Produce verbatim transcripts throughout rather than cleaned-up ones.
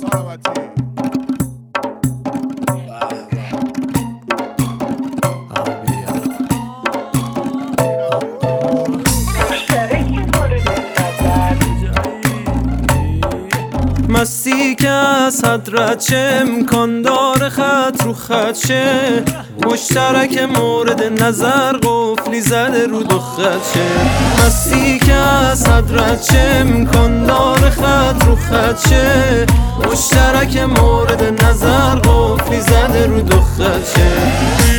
مستی که از حضرت چه امکان داره خط رو خط شه، مشترک مورد نظر قفلی زده رو دو خط شه. مستی که از حضرت چه امکان داره خط رو خط شه، مشترک مورد نظر قفلی زده رو دو خط شه.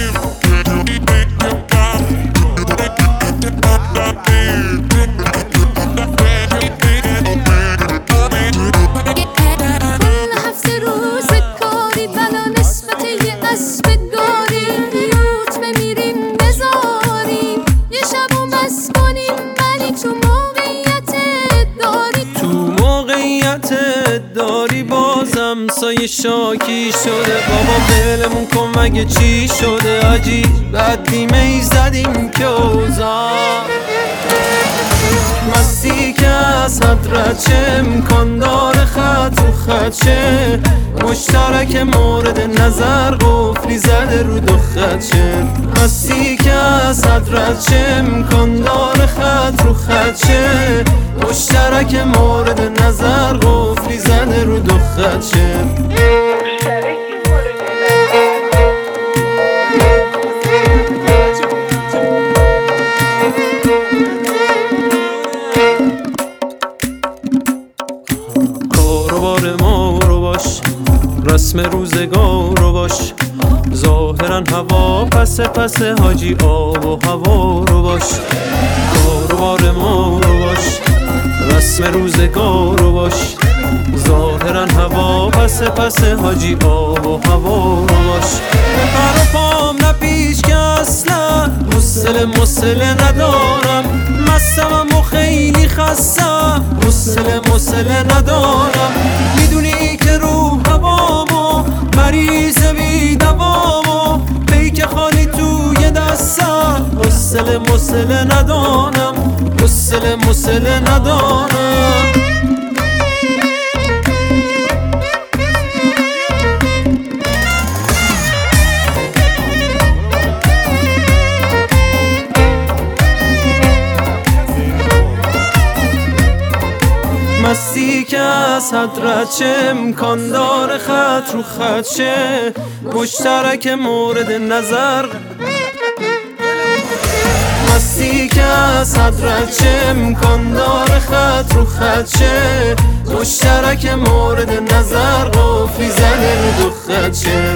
داری بازم سایه شاکی شده، بابا بلمون کن مگه چی شده، عجیب بدیمه ای زدیم که اوزا. مستی که از حضرت چه امکان داره خط رو خط شه، مشترک مورد نظر قفلی زده رو دو خط شه. مستی که از حضرت چه امکان داره خط رو خط شه، مشترک مورد نظر قفلی زده رو دو خط شه. کاروبار ما رو باش، رسم روزگار رو باش، ظاهرا هوا پس پس حاجی آب و هوا رو باش. کاروبار ما رو باش، رسم روزگار رو باش، ظاهرا هوا پس پس حاجی آب و هوا رو باش. هر پام نپیش که اصلا حوصله مسله ندارم، مستمم و خیلی خستم حوصله مسله ندارم. میدونی که رو هوامو مریض بی دوامو، پیک خالی توی دستم حوصله مسله ندارم، حوصله مسله ندارم. مستی که از حضرت چه امکان داره خط رو خط شه، مشترک مورد نظر. مستی که از حضرت چه امکان داره خط رو خط شه، مشترک مورد نظر قفلی زده رو دو خط شه.